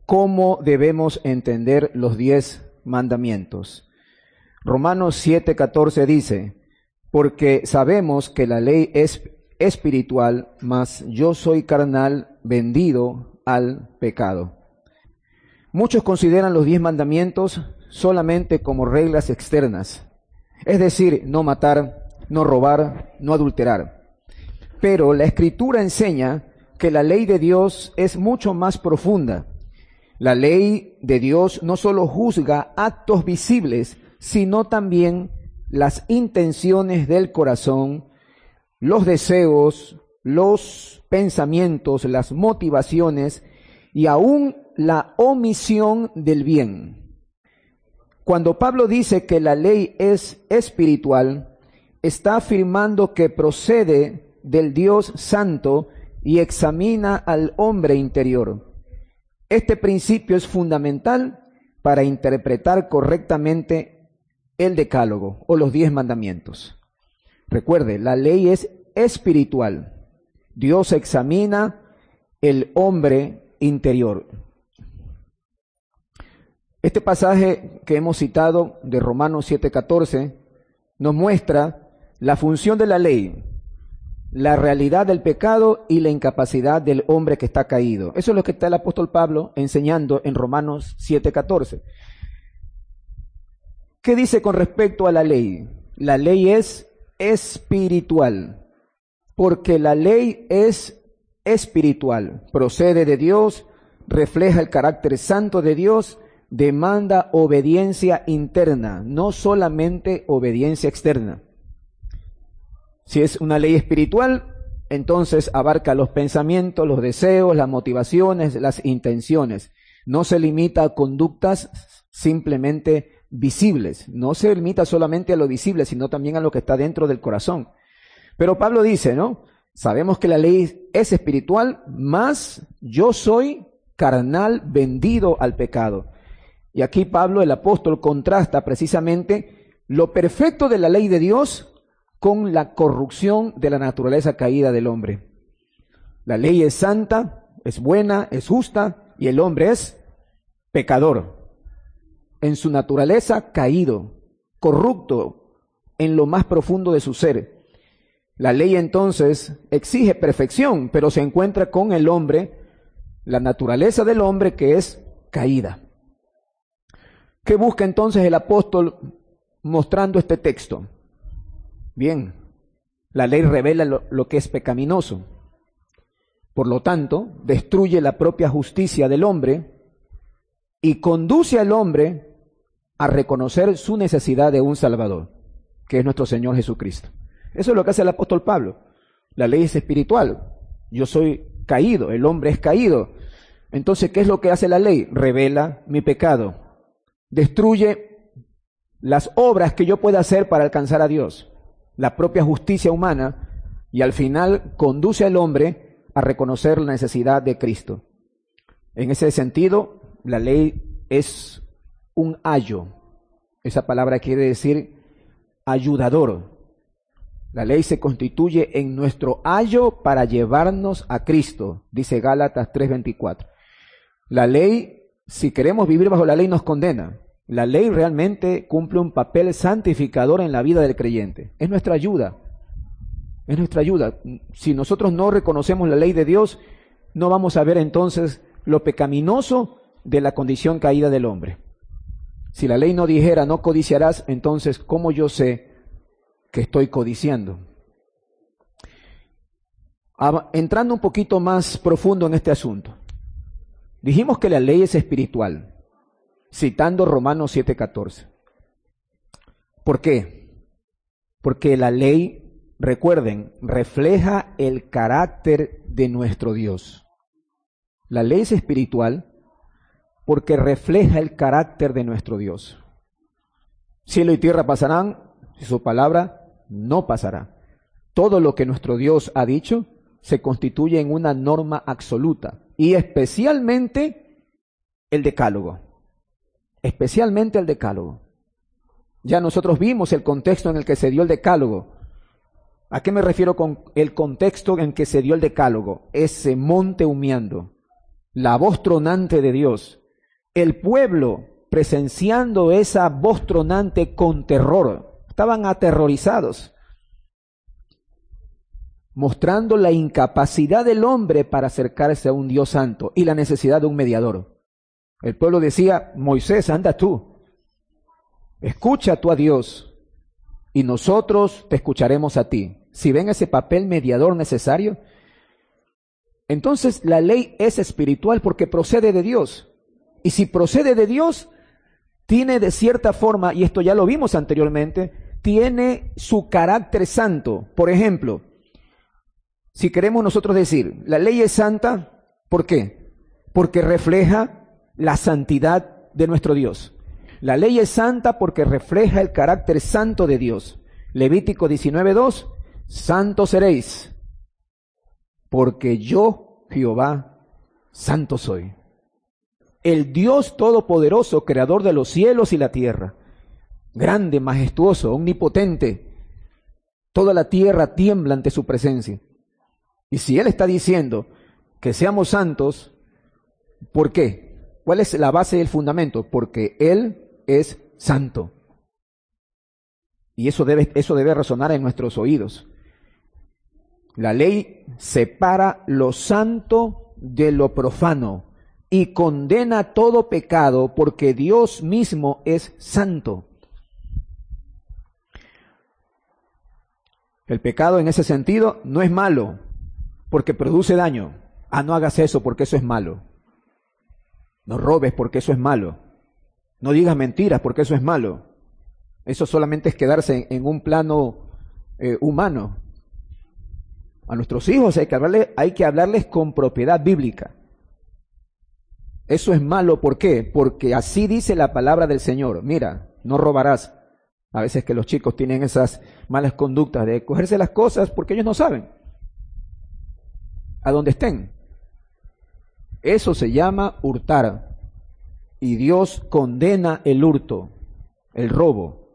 cómo debemos entender los 10 mandamientos. Romanos 7:14 dice, porque sabemos que la ley es espiritual, mas yo soy carnal, vendido al pecado. Muchos consideran los 10 mandamientos solamente como reglas externas, es decir, no matar, no robar, no adulterar. Pero la Escritura enseña que la ley de Dios es mucho más profunda. La ley de Dios no solo juzga actos visibles, sino también las intenciones del corazón, los deseos, los pensamientos, las motivaciones y aún la omisión del bien. Cuando Pablo dice que la ley es espiritual, está afirmando que procede del Dios Santo y examina al hombre interior. Este principio es fundamental para interpretar correctamente el Decálogo o los 10 mandamientos. Recuerde, la ley es espiritual. Dios examina el hombre interior. Este pasaje que hemos citado de Romanos 7:14 nos muestra la función de la ley, la realidad del pecado y la incapacidad del hombre que está caído. Eso es lo que está el apóstol Pablo enseñando en Romanos 7:14. ¿Qué dice con respecto a la ley? La ley es espiritual, porque la ley es espiritual, procede de Dios, refleja el carácter santo de Dios, demanda obediencia interna, no solamente obediencia externa. Si es una ley espiritual, entonces abarca los pensamientos, los deseos, las motivaciones, las intenciones. No se limita a conductas simplemente visibles. No se limita solamente a lo visible, sino también a lo que está dentro del corazón. Pero Pablo dice, ¿no? Sabemos que la ley es espiritual, mas yo soy carnal, vendido al pecado. Y aquí Pablo, el apóstol, contrasta precisamente lo perfecto de la ley de Dios con la corrupción de la naturaleza caída del hombre. La ley es santa, es buena, es justa, y el hombre es pecador. En su naturaleza caído, corrupto en lo más profundo de su ser. La ley entonces exige perfección, pero se encuentra con el hombre, la naturaleza del hombre que es caída. ¿Qué busca entonces el apóstol mostrando este texto? Bien, la ley revela lo que es pecaminoso. Por lo tanto, destruye la propia justicia del hombre y conduce al hombre a reconocer su necesidad de un Salvador, que es nuestro Señor Jesucristo. Eso es lo que hace el apóstol Pablo. La ley es espiritual. Yo soy caído, el hombre es caído. Entonces, ¿qué es lo que hace la ley? Revela mi pecado. Destruye las obras que yo pueda hacer para alcanzar a Dios, la propia justicia humana, y al final conduce al hombre a reconocer la necesidad de Cristo. En ese sentido, la ley es un ayo. Esa palabra quiere decir ayudador. La ley se constituye en nuestro ayo para llevarnos a Cristo, dice Gálatas 3:24. La ley, si queremos vivir bajo la ley, nos condena. La ley realmente cumple un papel santificador en la vida del creyente. Es nuestra ayuda. Es nuestra ayuda. Si nosotros no reconocemos la ley de Dios, no vamos a ver entonces lo pecaminoso de la condición caída del hombre. Si la ley no dijera no codiciarás, entonces ¿cómo yo sé que estoy codiciando? Entrando un poquito más profundo en este asunto. Dijimos que la ley es espiritual, citando Romanos 7:14. ¿Por qué? Porque la ley, recuerden, refleja el carácter de nuestro Dios. La ley es espiritual porque refleja el carácter de nuestro Dios. Cielo y tierra pasarán, y su palabra no pasará. Todo lo que nuestro Dios ha dicho se constituye en una norma absoluta, y especialmente el Decálogo. Especialmente el Decálogo. Ya nosotros vimos el contexto en el que se dio el Decálogo. ¿A qué me refiero con el contexto en que se dio el Decálogo? Ese monte humeando, la voz tronante de Dios. El pueblo presenciando esa voz tronante con terror, estaban aterrorizados, mostrando la incapacidad del hombre para acercarse a un Dios santo y la necesidad de un mediador. El pueblo decía: Moisés, anda tú, escucha tú a Dios y nosotros te escucharemos a ti. Si ven ese papel mediador necesario, entonces la ley es espiritual porque procede de Dios. Y si procede de Dios, tiene de cierta forma, y esto ya lo vimos anteriormente, tiene su carácter santo. Por ejemplo, si queremos nosotros decir, la ley es santa, ¿por qué? Porque refleja la santidad de nuestro Dios. La ley es santa porque refleja el carácter santo de Dios. Levítico 19:2, santos seréis, porque yo, Jehová, santo soy. El Dios todopoderoso, creador de los cielos y la tierra, grande, majestuoso, omnipotente, toda la tierra tiembla ante su presencia. Y si Él está diciendo que seamos santos, ¿por qué? ¿Cuál es la base y el fundamento? Porque Él es santo. Y eso debe resonar en nuestros oídos. La ley separa lo santo de lo profano y condena todo pecado porque Dios mismo es santo. El pecado en ese sentido no es malo porque produce daño. No hagas eso porque eso es malo. No robes porque eso es malo. No digas mentiras porque eso es malo. Eso solamente es quedarse en un plano humano. A nuestros hijos hay que hablarles con propiedad bíblica. Eso es malo, ¿por qué? Porque así dice la palabra del Señor. Mira, no robarás. A veces que los chicos tienen esas malas conductas de cogerse las cosas porque ellos no saben a dónde estén. Eso se llama hurtar. Y Dios condena el hurto, el robo.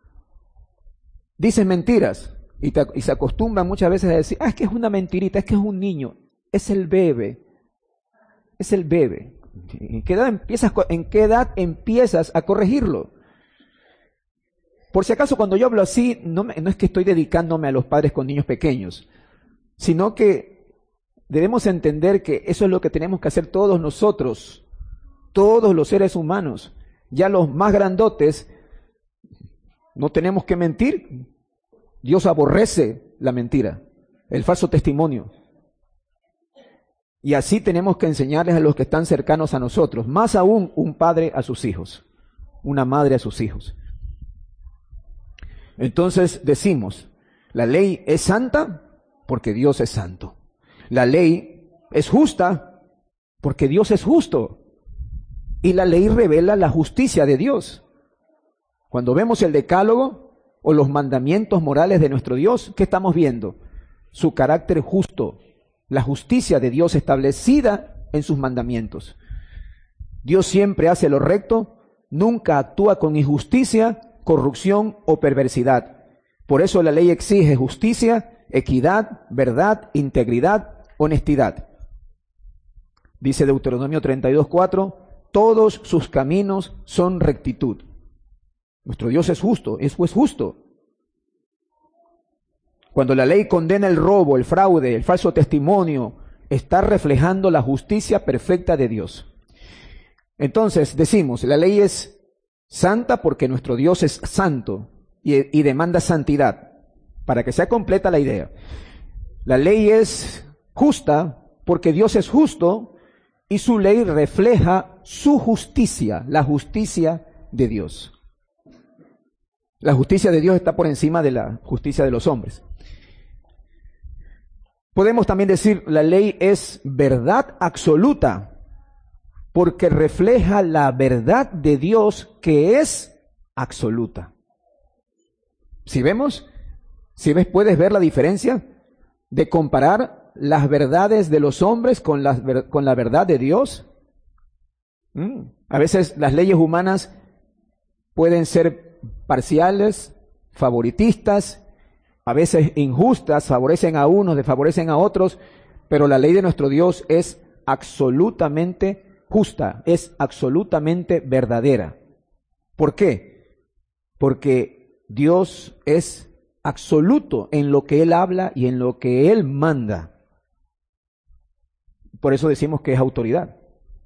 Dicen mentiras y se acostumbran muchas veces a decir, es que es una mentirita, es que es un niño, es el bebé. Es el bebé. ¿En qué edad empiezas a corregirlo? Por si acaso, cuando yo hablo así, no es que estoy dedicándome a los padres con niños pequeños, sino que debemos entender que eso es lo que tenemos que hacer todos nosotros, todos los seres humanos. Ya los más grandotes, no tenemos que mentir. Dios aborrece la mentira, el falso testimonio. Y así tenemos que enseñarles a los que están cercanos a nosotros, más aún un padre a sus hijos, una madre a sus hijos. Entonces decimos, la ley es santa porque Dios es santo. La ley es justa porque Dios es justo. Y la ley revela la justicia de Dios. Cuando vemos el decálogo o los mandamientos morales de nuestro Dios, ¿qué estamos viendo? Su carácter justo, la justicia de Dios establecida en sus mandamientos. Dios siempre hace lo recto, nunca actúa con injusticia, corrupción o perversidad. Por eso la ley exige justicia, equidad, verdad, integridad, honestidad. Dice Deuteronomio 32:4, todos sus caminos son rectitud. Nuestro Dios es justo, es justo. Cuando la ley condena el robo, el fraude, el falso testimonio, está reflejando la justicia perfecta de Dios. Entonces decimos, la ley es santa porque nuestro Dios es santo y demanda santidad, para que sea completa la idea. La ley es justa porque Dios es justo y su ley refleja su justicia, la justicia de Dios. La justicia de Dios está por encima de la justicia de los hombres. Podemos también decir, la ley es verdad absoluta, porque refleja la verdad de Dios que es absoluta. ¿Sí vemos? ¿Sí ves? ¿Puedes ver la diferencia de comparar las verdades de los hombres con la verdad de Dios? A veces las leyes humanas pueden ser parciales, favoritistas, a veces injustas, favorecen a unos, desfavorecen a otros, pero la ley de nuestro Dios es absolutamente justa, es absolutamente verdadera. ¿Por qué? Porque Dios es absoluto en lo que Él habla y en lo que Él manda. Por eso decimos que es autoridad.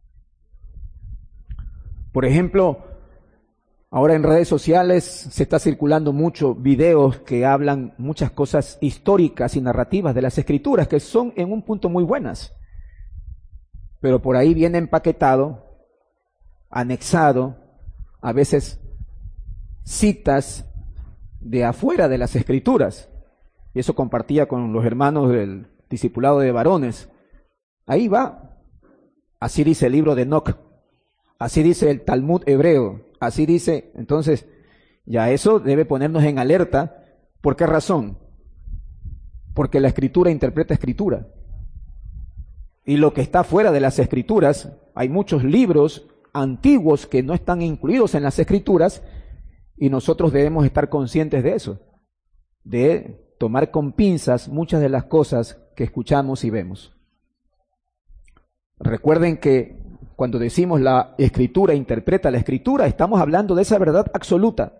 Por ejemplo, ahora en redes sociales se está circulando mucho videos que hablan muchas cosas históricas y narrativas de las Escrituras, que son en un punto muy buenas. Pero por ahí viene empaquetado, anexado, a veces citas de afuera de las Escrituras. Y eso compartía con los hermanos del discipulado de varones. Ahí va. Así dice el libro de Enoc. Así dice el Talmud hebreo. Así dice. Entonces, ya eso debe ponernos en alerta. ¿Por qué razón? Porque la Escritura interpreta Escritura. Y lo que está fuera de las Escrituras, hay muchos libros antiguos que no están incluidos en las Escrituras, y nosotros debemos estar conscientes de eso, de tomar con pinzas muchas de las cosas que escuchamos y vemos. Recuerden que cuando decimos la Escritura interpreta la Escritura, estamos hablando de esa verdad absoluta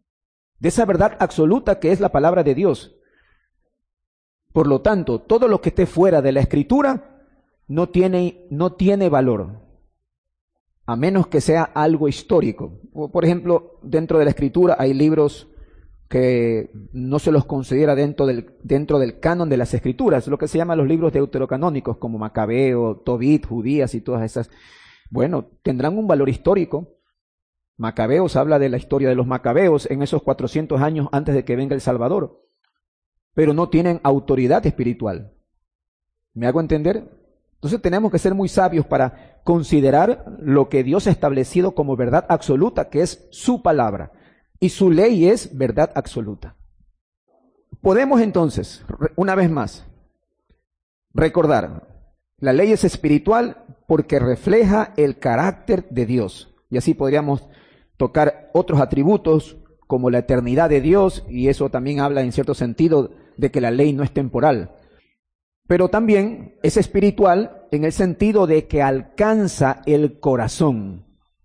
que es la palabra de Dios. Por lo tanto, todo lo que esté fuera de la Escritura no tiene valor, a menos que sea algo histórico. Por ejemplo, dentro de la Escritura hay libros que no se los considera dentro del canon de las Escrituras, lo que se llaman los libros deuterocanónicos, como Macabeo, Tobit, Judías y todas esas. Bueno, tendrán un valor histórico. Macabeos habla de la historia de los macabeos en esos 400 años antes de que venga el Salvador, pero no tienen autoridad espiritual. ¿Me hago entender? Entonces tenemos que ser muy sabios para considerar lo que Dios ha establecido como verdad absoluta, que es su palabra, y su ley es verdad absoluta. Podemos entonces, una vez más, recordar, la ley es espiritual porque refleja el carácter de Dios, y así podríamos tocar otros atributos como la eternidad de Dios, y eso también habla en cierto sentido de que la ley no es temporal. Pero también es espiritual en el sentido de que alcanza el corazón.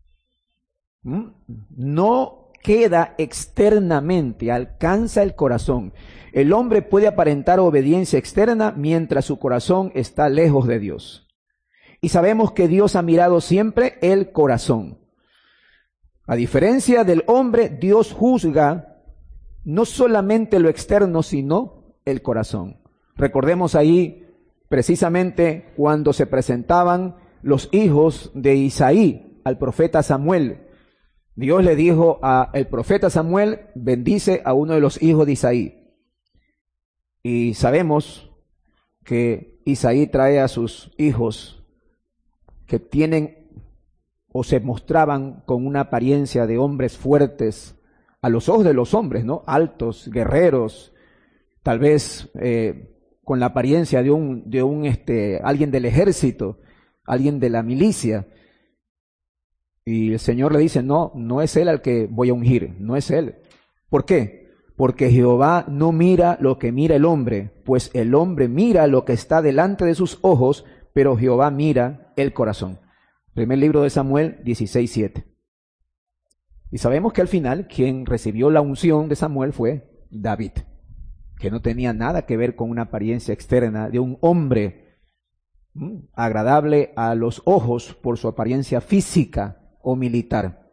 No queda externamente, alcanza el corazón. El hombre puede aparentar obediencia externa mientras su corazón está lejos de Dios. Y sabemos que Dios ha mirado siempre el corazón. A diferencia del hombre, Dios juzga no solamente lo externo, sino el corazón. Recordemos ahí precisamente cuando se presentaban los hijos de Isaí al profeta Samuel. Dios le dijo al profeta Samuel, bendice a uno de los hijos de Isaí. Y sabemos que Isaí trae a sus hijos que tienen o se mostraban con una apariencia de hombres fuertes a los ojos de los hombres, ¿no? Altos, guerreros, tal vez con la apariencia de alguien del ejército, alguien de la milicia. Y el Señor le dice, no es él al que voy a ungir, no es él. ¿Por qué? Porque Jehová no mira lo que mira el hombre, pues el hombre mira lo que está delante de sus ojos, pero Jehová mira el corazón. Primer libro de Samuel 16:7. Y sabemos que al final quien recibió la unción de Samuel fue David, que no tenía nada que ver con una apariencia externa de un hombre agradable a los ojos por su apariencia física o militar.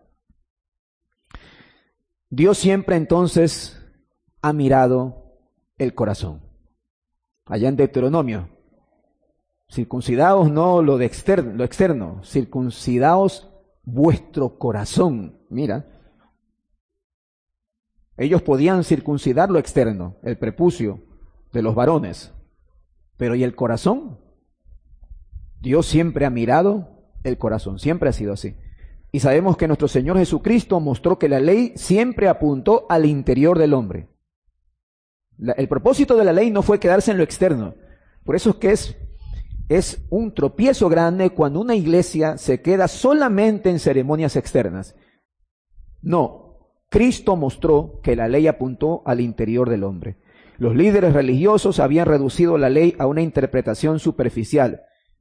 Dios siempre entonces ha mirado el corazón. Allá en Deuteronomio, circuncidaos no lo externo, circuncidaos vuestro corazón. Mira, ellos podían circuncidar lo externo, el prepucio de los varones, pero ¿y el corazón? Dios siempre ha mirado el corazón, siempre ha sido así. Y sabemos que nuestro Señor Jesucristo mostró que la ley siempre apuntó al interior del hombre. El propósito de la ley no fue quedarse en lo externo. Por eso es que es un tropiezo grande cuando una iglesia se queda solamente en ceremonias externas. No, Cristo mostró que la ley apuntó al interior del hombre. Los líderes religiosos habían reducido la ley a una interpretación superficial,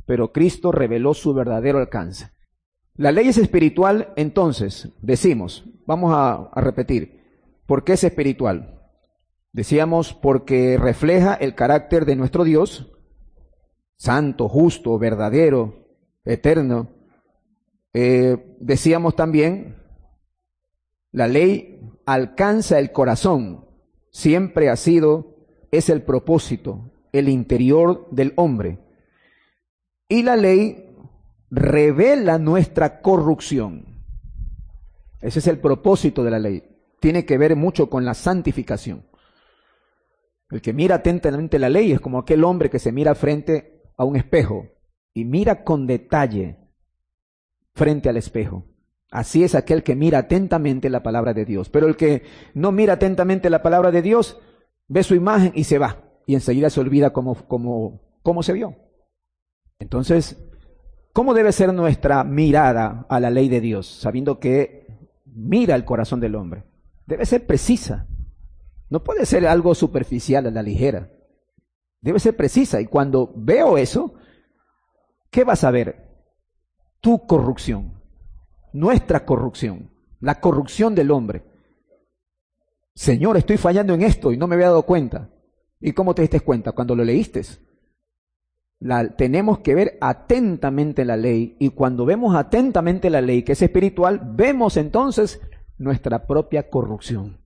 pero Cristo reveló su verdadero alcance. La ley es espiritual, entonces, decimos, vamos a repetir, ¿por qué es espiritual? Decíamos porque refleja el carácter de nuestro Dios, santo, justo, verdadero, eterno. Decíamos también, la ley alcanza el corazón, siempre ha sido, es el propósito, el interior del hombre. Y la ley revela nuestra corrupción. Ese es el propósito de la ley. Tiene que ver mucho con la santificación. El que mira atentamente la ley es como aquel hombre que se mira frente a un espejo y mira con detalle frente al espejo. Así es aquel que mira atentamente la palabra de Dios. Pero el que no mira atentamente la palabra de Dios, ve su imagen y se va. Y enseguida se olvida cómo se vio. Entonces, ¿cómo debe ser nuestra mirada a la ley de Dios? Sabiendo que mira el corazón del hombre. Debe ser precisa. No puede ser algo superficial a la ligera. Debe ser precisa. Y cuando veo eso, ¿qué vas a ver? Tu corrupción. Nuestra corrupción. La corrupción del hombre. Señor, estoy fallando en esto y no me había dado cuenta. ¿Y cómo te diste cuenta? Cuando lo leíste. Tenemos que ver atentamente la ley, y cuando vemos atentamente la ley, que es espiritual, vemos entonces nuestra propia corrupción.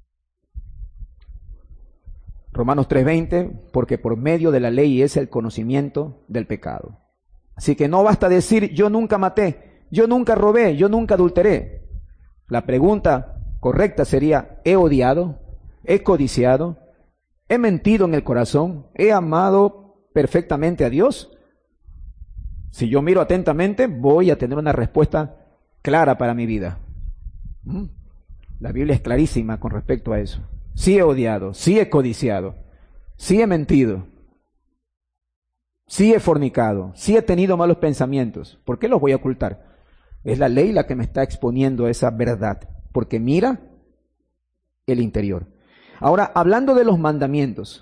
Romanos 3:20, porque por medio de la ley es el conocimiento del pecado. Así que no basta decir yo nunca maté, yo nunca robé, yo nunca adulteré. La pregunta correcta sería, ¿he odiado? ¿He codiciado? ¿He mentido en el corazón? ¿He amado perfectamente a Dios? Si yo miro atentamente, voy a tener una respuesta clara para mi vida. La Biblia es clarísima con respecto a eso. Sí he odiado, sí he codiciado, sí he mentido, sí he fornicado, sí he tenido malos pensamientos. ¿Por qué los voy a ocultar? Es la ley la que me está exponiendo a esa verdad, porque mira el interior. Ahora, hablando de los mandamientos,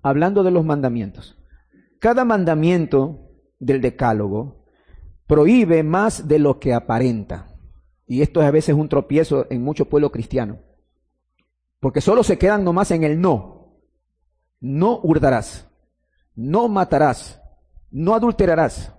cada mandamiento del Decálogo prohíbe más de lo que aparenta. Y esto es a veces un tropiezo en mucho pueblo cristiano. Porque solo se quedan nomás en el no. No hurtarás, no matarás, no adulterarás.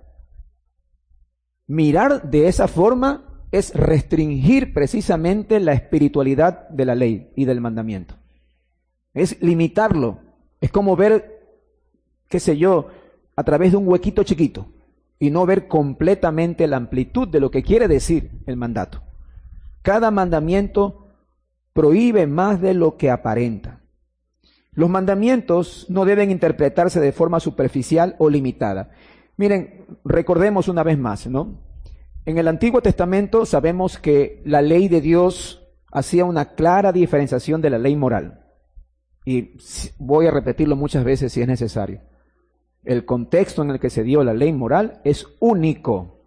Mirar de esa forma es restringir precisamente la espiritualidad de la ley y del mandamiento. Es limitarlo. Es como ver, qué sé yo, a través de un huequito chiquito y no ver completamente la amplitud de lo que quiere decir el mandato. Cada mandamiento prohíbe más de lo que aparenta. Los mandamientos no deben interpretarse de forma superficial o limitada. Miren, recordemos una vez más, ¿no? En el Antiguo Testamento sabemos que la ley de Dios hacía una clara diferenciación de la ley moral. Y voy a repetirlo muchas veces si es necesario. El contexto en el que se dio la ley moral es único.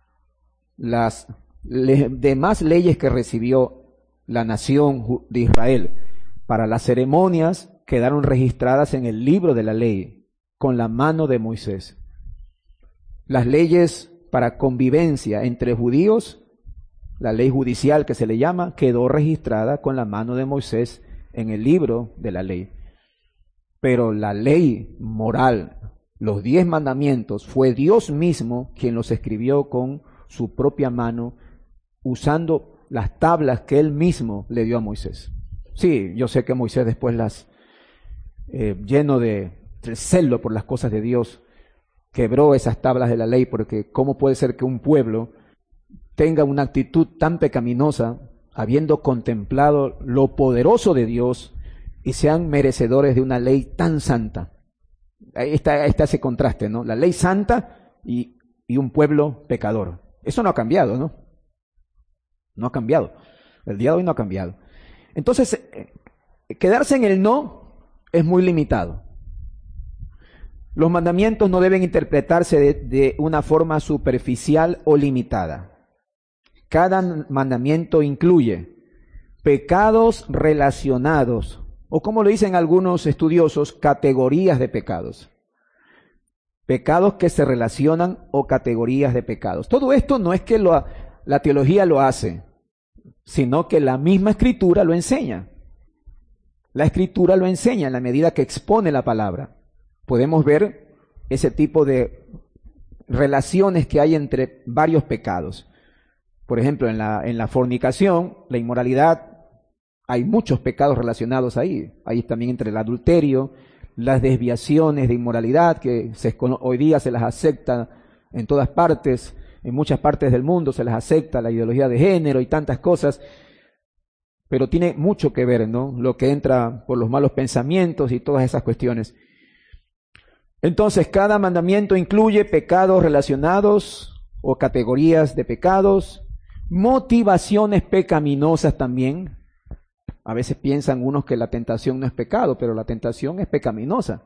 Las demás leyes que recibió la nación de Israel para las ceremonias quedaron registradas en el libro de la ley con la mano de Moisés. Las leyes para convivencia entre judíos, la ley judicial que se le llama, quedó registrada con la mano de Moisés en el libro de la ley. Pero la ley moral, los 10 mandamientos, fue Dios mismo quien los escribió con su propia mano, usando las tablas que él mismo le dio a Moisés. Sí, yo sé que Moisés después lleno de celo por las cosas de Dios, quebró esas tablas de la ley, porque ¿cómo puede ser que un pueblo tenga una actitud tan pecaminosa, habiendo contemplado lo poderoso de Dios, y sean merecedores de una ley tan santa? Ahí está ese contraste, ¿no? La ley santa y un pueblo pecador. Eso no ha cambiado, ¿no? No ha cambiado. El día de hoy no ha cambiado. Entonces, quedarse en el no es muy limitado. Los mandamientos no deben interpretarse de una forma superficial o limitada. Cada mandamiento incluye pecados relacionados, o como lo dicen algunos estudiosos, categorías de pecados. pecados que se relacionan o categorías de pecados. Todo esto no es que la teología lo hace, sino que la misma Escritura lo enseña. La Escritura lo enseña en la medida que expone la palabra. Podemos ver ese tipo de relaciones que hay entre varios pecados. Por ejemplo, en la fornicación, la inmoralidad, hay muchos pecados relacionados ahí. Ahí también entre el adulterio, las desviaciones de inmoralidad, que hoy día se las acepta en todas partes, en muchas partes del mundo se las acepta, la ideología de género y tantas cosas, pero tiene mucho que ver, ¿no? Lo que entra por los malos pensamientos y todas esas cuestiones. Entonces, cada mandamiento incluye pecados relacionados o categorías de pecados, motivaciones pecaminosas también. A veces piensan unos que la tentación no es pecado, pero la tentación es pecaminosa.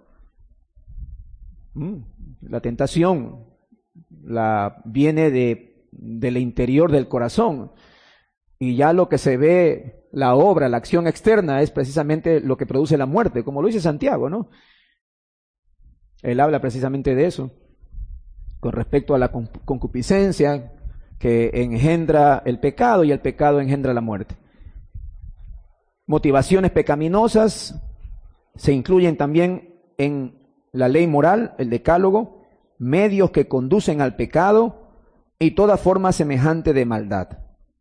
La tentación viene del interior del corazón. Y ya lo que se ve, la obra, la acción externa, es precisamente lo que produce la muerte, como lo dice Santiago, ¿no? Él habla precisamente de eso, con respecto a la concupiscencia que engendra el pecado y el pecado engendra la muerte. Motivaciones pecaminosas se incluyen también en la ley moral, el decálogo, medios que conducen al pecado y toda forma semejante de maldad.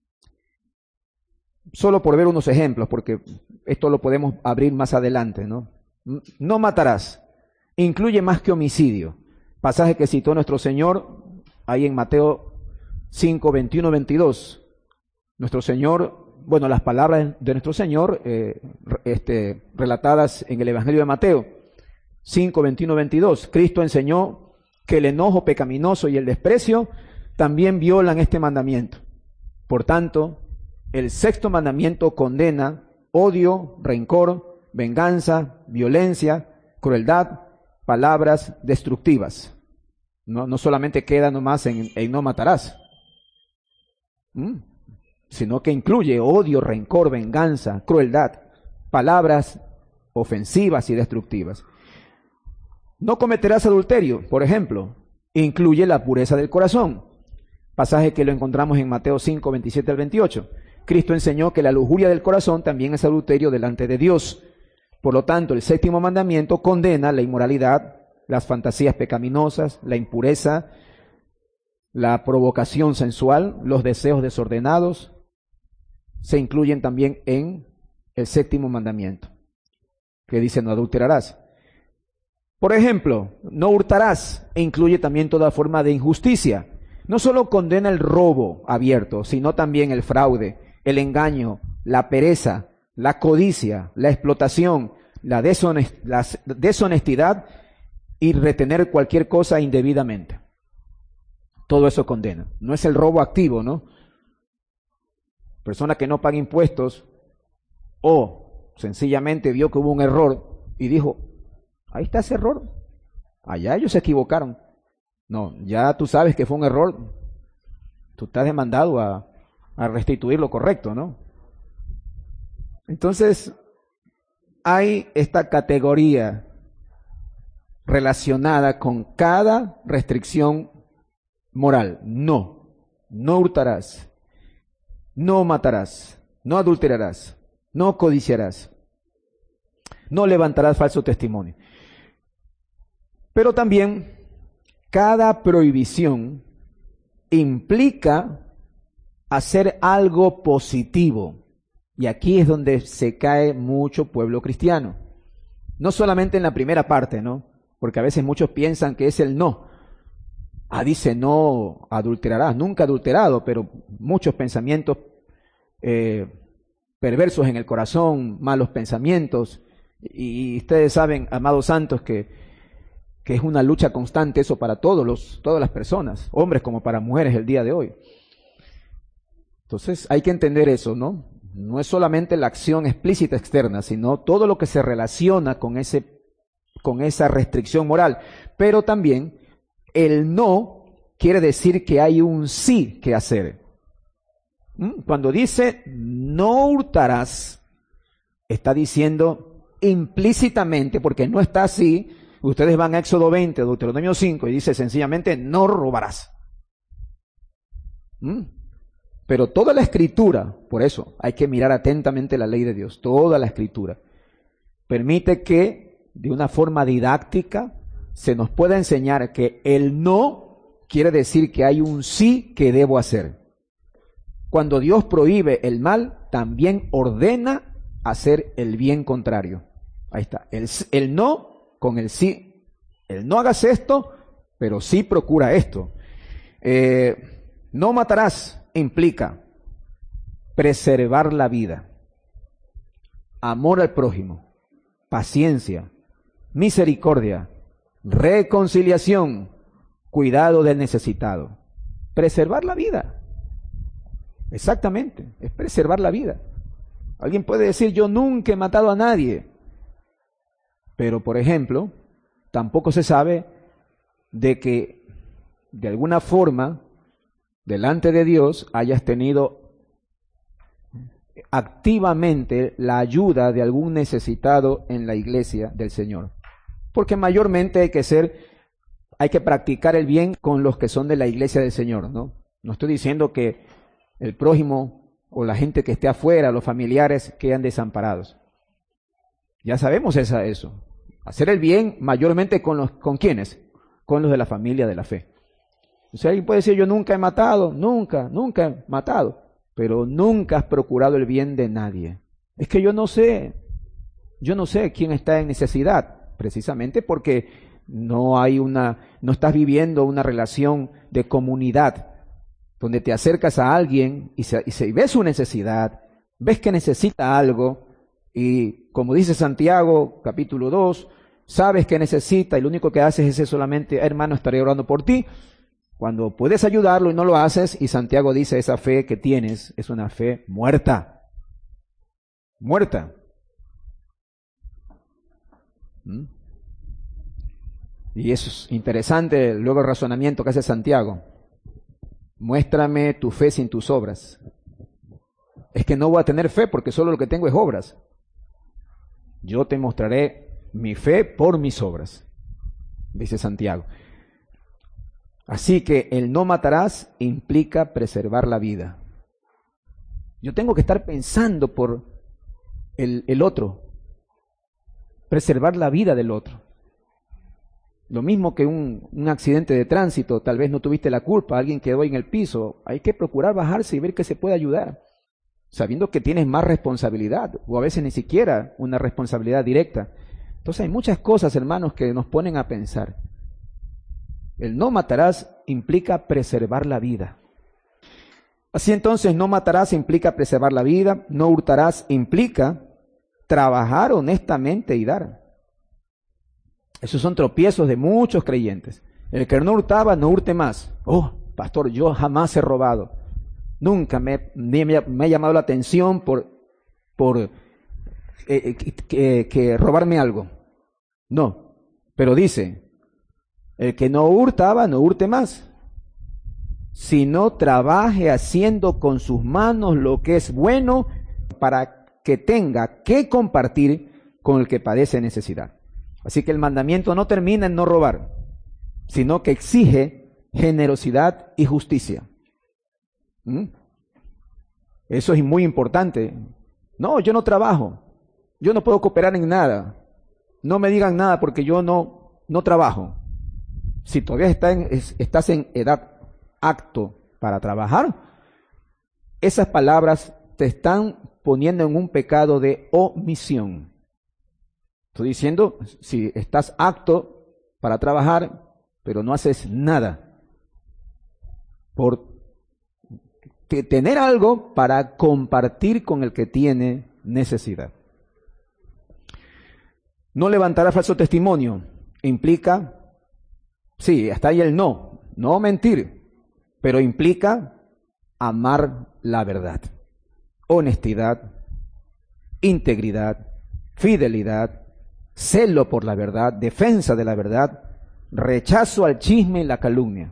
Solo por ver unos ejemplos, porque esto lo podemos abrir más adelante, ¿no? No matarás. Incluye más que homicidio. Pasaje que citó nuestro Señor ahí en Mateo 5, 21, 22. Nuestro Señor, bueno, las palabras de nuestro Señor relatadas en el Evangelio de Mateo 5, 21, 22. Cristo enseñó que el enojo pecaminoso y el desprecio también violan este mandamiento. Por tanto, el sexto mandamiento condena odio, rencor, venganza, violencia, crueldad, palabras destructivas. No solamente queda nomás en no matarás, sino que incluye odio, rencor, venganza, crueldad, palabras ofensivas y destructivas. No cometerás adulterio, por ejemplo, incluye la pureza del corazón. Pasaje que lo encontramos en Mateo 5, 27 al 28. Cristo enseñó que la lujuria del corazón también es adulterio delante de Dios. Por lo tanto, el séptimo mandamiento condena la inmoralidad, las fantasías pecaminosas, la impureza, la provocación sensual, los deseos desordenados, se incluyen también en el séptimo mandamiento, que dice no adulterarás. Por ejemplo, no hurtarás, e incluye también toda forma de injusticia. No solo condena el robo abierto, sino también el fraude, el engaño, la pereza, la codicia, la explotación, la deshonestidad y retener cualquier cosa indebidamente. Todo eso condena. No es el robo activo, ¿no? Persona que no paga impuestos o sencillamente vio que hubo un error y dijo, ahí está ese error, allá ellos se equivocaron. No, ya tú sabes que fue un error, tú estás demandado a restituir lo correcto, ¿no? Entonces, hay esta categoría relacionada con cada restricción moral. No hurtarás, no matarás, no adulterarás, no codiciarás, no levantarás falso testimonio. Pero también cada prohibición implica hacer algo positivo. Y aquí es donde se cae mucho pueblo cristiano. No solamente en la primera parte, ¿no? Porque a veces muchos piensan que es el no. Dice no adulterarás, nunca adulterado, pero muchos pensamientos perversos en el corazón, malos pensamientos. Y ustedes saben, amados santos, que es una lucha constante eso para todas las personas, hombres como para mujeres el día de hoy. Entonces hay que entender eso, ¿no? No es solamente la acción explícita externa, sino todo lo que se relaciona con esa restricción moral. Pero también el no quiere decir que hay un sí que hacer. Cuando dice no hurtarás, está diciendo implícitamente, porque no está así, Ustedes van a Éxodo 20, Deuteronomio 5 y dice sencillamente no robarás. Pero toda la escritura, por eso hay que mirar atentamente la ley de Dios, toda la escritura, permite que de una forma didáctica se nos pueda enseñar que el no quiere decir que hay un sí que debo hacer. Cuando Dios prohíbe el mal, también ordena hacer el bien contrario. Ahí está, el no con el sí. El no hagas esto, pero sí procura esto. No matarás implica preservar la vida, amor al prójimo, paciencia, misericordia, reconciliación, cuidado del necesitado. Preservar la vida. Exactamente, es preservar la vida. Alguien puede decir, yo nunca he matado a nadie. Pero, por ejemplo, tampoco se sabe de que, de alguna forma, delante de Dios, hayas tenido activamente la ayuda de algún necesitado en la iglesia del Señor. Porque mayormente hay que practicar el bien con los que son de la iglesia del Señor, ¿no? No estoy diciendo que el prójimo o la gente que esté afuera, los familiares, quedan desamparados. Ya sabemos eso. Hacer el bien mayormente ¿con quiénes? Con los de la familia de la fe. O sea, alguien puede decir, yo nunca he matado, nunca he matado, pero nunca has procurado el bien de nadie. Es que yo no sé quién está en necesidad, precisamente porque no estás viviendo una relación de comunidad, donde te acercas a alguien y ves su necesidad, ves que necesita algo, y como dice Santiago, capítulo 2, sabes que necesita y lo único que haces es solamente, hermano, estaré orando por ti, cuando puedes ayudarlo y no lo haces, y Santiago dice, esa fe que tienes es una fe muerta. Muerta. Y eso es interesante, luego el razonamiento que hace Santiago. Muéstrame tu fe sin tus obras. Es que no voy a tener fe porque solo lo que tengo es obras. Yo te mostraré mi fe por mis obras, dice Santiago. Así que el no matarás implica preservar la vida. Yo tengo que estar pensando por el otro, preservar la vida del otro. Lo mismo que un accidente de tránsito, tal vez no tuviste la culpa, alguien quedó en el piso, hay que procurar bajarse y ver que se puede ayudar, sabiendo que tienes más responsabilidad, o a veces ni siquiera una responsabilidad directa. Entonces hay muchas cosas, hermanos, que nos ponen a pensar. El no matarás implica preservar la vida. Así entonces, no matarás implica preservar la vida, no hurtarás implica trabajar honestamente y dar. Esos son tropiezos de muchos creyentes. El que no hurtaba, no hurte más. Oh, pastor, yo jamás he robado. Nunca me ha llamado la atención por que robarme algo. No, pero dice, el que no hurtaba, no hurte más, sino trabaje haciendo con sus manos lo que es bueno para que tenga que compartir con el que padece necesidad. Así que el mandamiento no termina en no robar, sino que exige generosidad y justicia. Eso es muy importante. No, yo no trabajo, yo no puedo cooperar en nada. No me digan nada porque yo no trabajo. Si todavía estás en edad apto para trabajar, esas palabras te están poniendo en un pecado de omisión. Estoy diciendo, si estás apto para trabajar, pero no haces nada por tener algo para compartir con el que tiene necesidad. No levantará falso testimonio implica, sí, hasta ahí el no mentir, pero implica amar la verdad, honestidad, integridad, fidelidad, celo por la verdad, defensa de la verdad, rechazo al chisme y la calumnia.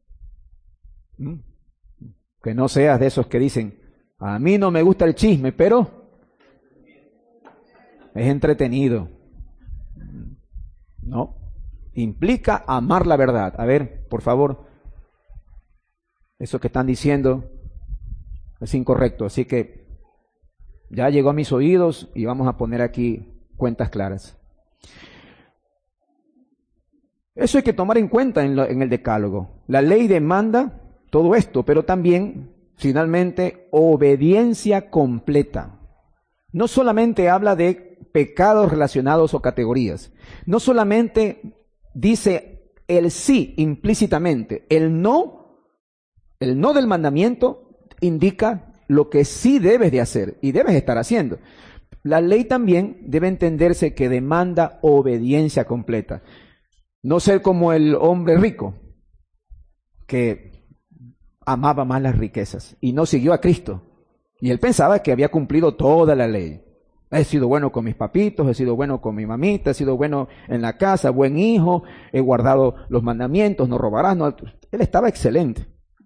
Que no seas de esos que dicen, a mí no me gusta el chisme, pero es entretenido. No, implica amar la verdad. A ver, por favor, eso que están diciendo es incorrecto, así que ya llegó a mis oídos y vamos a poner aquí cuentas claras. Eso hay que tomar en cuenta en el decálogo. La ley demanda todo esto, pero también, finalmente, obediencia completa. No solamente habla de pecados relacionados o categorías. No solamente dice el sí implícitamente. El no del mandamiento indica lo que sí debes de hacer y debes estar haciendo. La ley también debe entenderse que demanda obediencia completa. No ser como el hombre rico, que amaba más las riquezas y no siguió a Cristo. Y él pensaba que había cumplido toda la ley. He sido bueno con mis papitos, he sido bueno con mi mamita, he sido bueno en la casa, buen hijo, he guardado los mandamientos, no robarás. No. Él estaba excelente,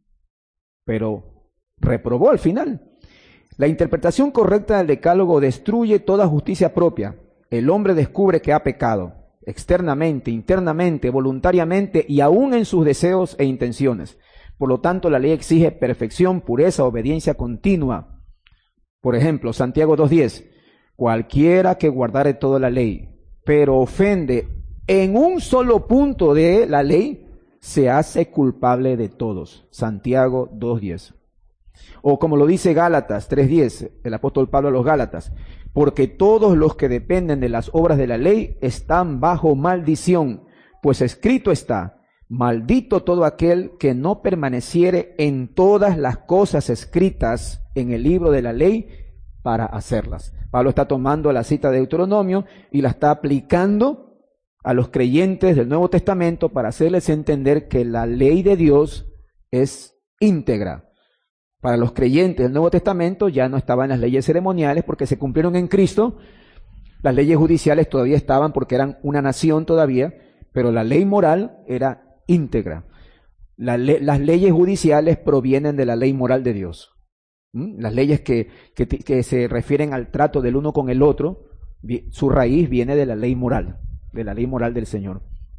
pero reprobó al final. La interpretación correcta del decálogo destruye toda justicia propia. El hombre descubre que ha pecado, externamente, internamente, voluntariamente y aún en sus deseos e intenciones. Por lo tanto, la ley exige perfección, pureza, obediencia continua. Por ejemplo, Santiago 2:10, cualquiera que guardare toda la ley, pero ofende en un solo punto de la ley, se hace culpable de todos. Santiago 2:10. O como lo dice Gálatas 3:10, el apóstol Pablo a los Gálatas, porque todos los que dependen de las obras de la ley están bajo maldición, pues escrito está, maldito todo aquel que no permaneciere en todas las cosas escritas en el libro de la ley para hacerlas. Pablo está tomando la cita de Deuteronomio y la está aplicando a los creyentes del Nuevo Testamento para hacerles entender que la ley de Dios es íntegra. Para los creyentes del Nuevo Testamento ya no estaban las leyes ceremoniales porque se cumplieron en Cristo. Las leyes judiciales todavía estaban porque eran una nación todavía, pero la ley moral era íntegra. Las leyes judiciales provienen de la ley moral de Dios. Las leyes que se refieren al trato del uno con el otro, su raíz viene de la ley moral del Señor.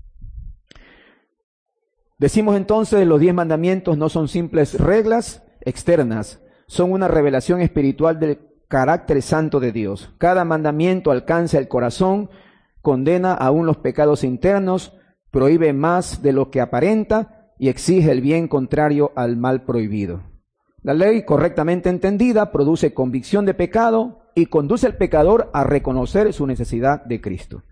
Decimos entonces, los 10 mandamientos no son simples reglas externas, son una revelación espiritual del carácter santo de Dios. Cada mandamiento alcanza el corazón, condena aún los pecados internos, prohíbe más de lo que aparenta y exige el bien contrario al mal prohibido. La ley correctamente entendida produce convicción de pecado y conduce al pecador a reconocer su necesidad de Cristo.